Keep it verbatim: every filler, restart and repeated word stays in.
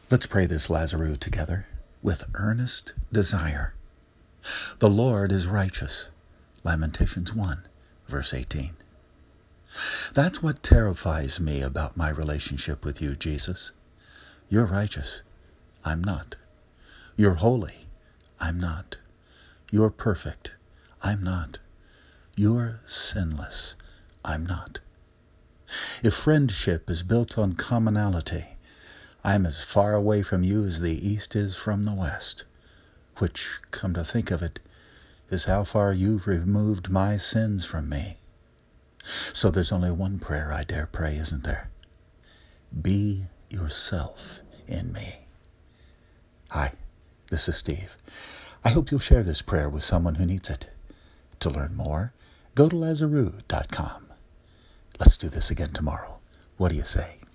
Let's pray this Lazarus together with earnest desire. The Lord is righteous. Lamentations one, verse eighteen. That's what terrifies me about my relationship with you, Jesus. You're righteous. I'm not. You're holy. I'm not. You're perfect. I'm not. You're sinless. I'm not. If friendship is built on commonality, I'm as far away from you as the east is from the west, which, come to think of it, is how far you've removed my sins from me. So there's only one prayer I dare pray, isn't there? Be yourself in me. Hi, this is Steve. I hope you'll share this prayer with someone who needs it. To learn more, go to lazarus dot com. Let's do this again tomorrow. What do you say?